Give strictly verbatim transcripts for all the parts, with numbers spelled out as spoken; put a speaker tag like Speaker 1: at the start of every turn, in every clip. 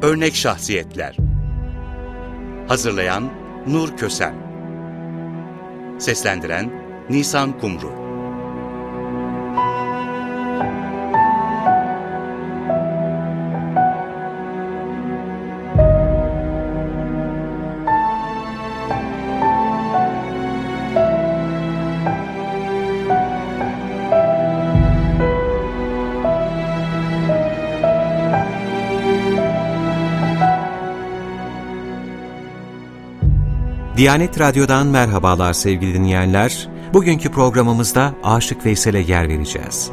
Speaker 1: Örnek şahsiyetler. Hazırlayan Nur Kösen. Seslendiren Nisan Kumru.
Speaker 2: Diyanet Radyo'dan merhabalar sevgili dinleyenler. Bugünkü programımızda Aşık Veysel'e yer vereceğiz.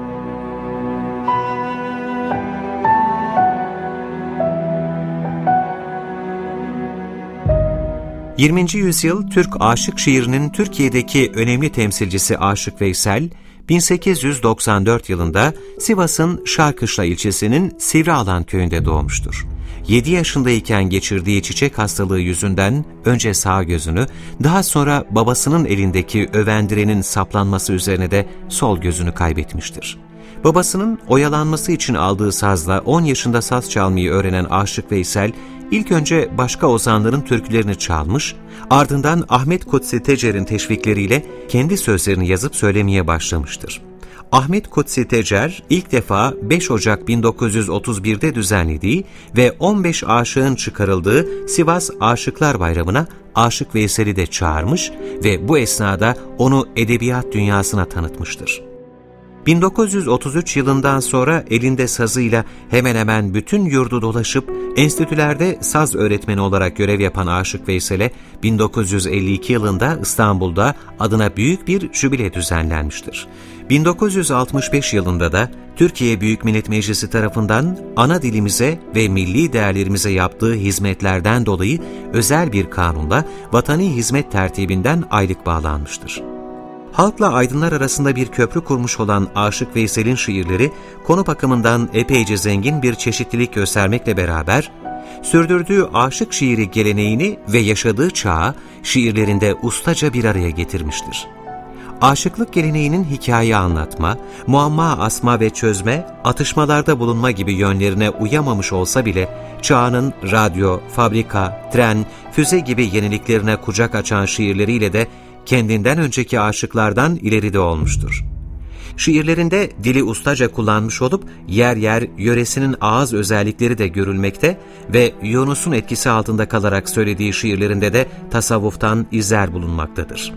Speaker 2: yirminci yüzyıl Türk aşık şiirinin Türkiye'deki önemli temsilcisi Aşık Veysel, bin sekiz yüz doksan dört yılında Sivas'ın Şarkışla ilçesinin Sivrialan köyünde doğmuştur. yedi yaşındayken geçirdiği çiçek hastalığı yüzünden önce sağ gözünü, daha sonra babasının elindeki övendirenin saplanması üzerine de sol gözünü kaybetmiştir. Babasının oyalanması için aldığı sazla on yaşında saz çalmayı öğrenen Aşık Veysel, ilk önce başka ozanların türkülerini çalmış, ardından Ahmet Kutsi Tecer'in teşvikleriyle kendi sözlerini yazıp söylemeye başlamıştır. Ahmet Kutsi Tecer ilk defa beş Ocak bin dokuz yüz otuz bir'de düzenlediği ve on beş aşığın çıkarıldığı Sivas Aşıklar Bayramı'na Aşık Veysel'i de çağırmış ve bu esnada onu edebiyat dünyasına tanıtmıştır. bin dokuz yüz otuz üç yılından sonra elinde sazıyla hemen hemen bütün yurdu dolaşıp enstitülerde saz öğretmeni olarak görev yapan Aşık Veysel'e bin dokuz yüz elli iki yılında İstanbul'da adına büyük bir jübile düzenlenmiştir. bin dokuz yüz altmış beş yılında da Türkiye Büyük Millet Meclisi tarafından ana dilimize ve milli değerlerimize yaptığı hizmetlerden dolayı özel bir kanunla vatani hizmet tertibinden aylık bağlanmıştır. Halkla aydınlar arasında bir köprü kurmuş olan Aşık Veysel'in şiirleri, konu bakımından epeyce zengin bir çeşitlilik göstermekle beraber, sürdürdüğü aşık şiiri geleneğini ve yaşadığı çağı şiirlerinde ustaca bir araya getirmiştir. Aşıklık geleneğinin hikaye anlatma, muamma asma ve çözme, atışmalarda bulunma gibi yönlerine uyamamış olsa bile, çağının radyo, fabrika, tren, füze gibi yeniliklerine kucak açan şiirleriyle de kendinden önceki aşıklardan ileride olmuştur. Şiirlerinde dili ustaca kullanmış olup yer yer yöresinin ağız özellikleri de görülmekte ve Yunus'un etkisi altında kalarak söylediği şiirlerinde de tasavvuftan izler bulunmaktadır.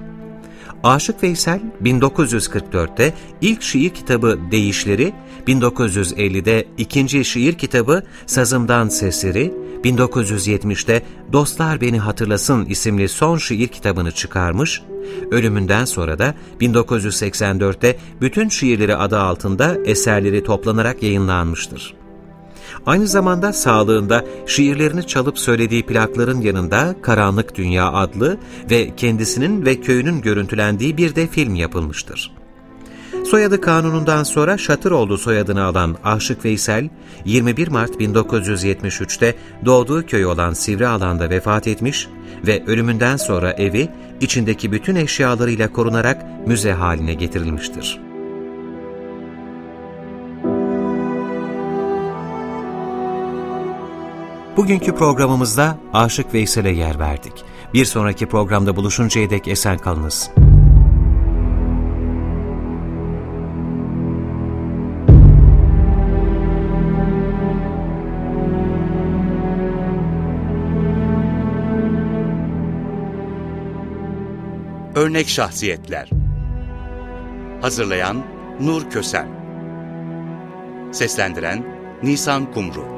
Speaker 2: Aşık Veysel bin dokuz yüz kırk dört'te ilk şiir kitabı Değişleri, bin dokuz yüz elli'de ikinci şiir kitabı Sazımdan Sesleri, bin dokuz yüz yetmiş'te Dostlar Beni Hatırlasın isimli son şiir kitabını çıkarmış, ölümünden sonra da bin dokuz yüz seksen dört'te Bütün Şiirleri adı altında eserleri toplanarak yayınlanmıştır. Aynı zamanda sağlığında şiirlerini çalıp söylediği plakların yanında Karanlık Dünya adlı ve kendisinin ve köyünün görüntülendiği bir de film yapılmıştır. Soyadı kanunundan sonra Şatıroğlu soyadını alan Aşık Veysel, yirmi bir Mart bin dokuz yüz yetmiş üç'te doğduğu köy olan Sivrialan'da vefat etmiş ve ölümünden sonra evi içindeki bütün eşyalarıyla korunarak müze haline getirilmiştir. Bugünkü programımızda Aşık Veysel'e yer verdik. Bir sonraki programda buluşuncaya dek esen kalınız.
Speaker 1: Örnek şahsiyetler. Hazırlayan Nur Kösen. Seslendiren Nisan Kumru.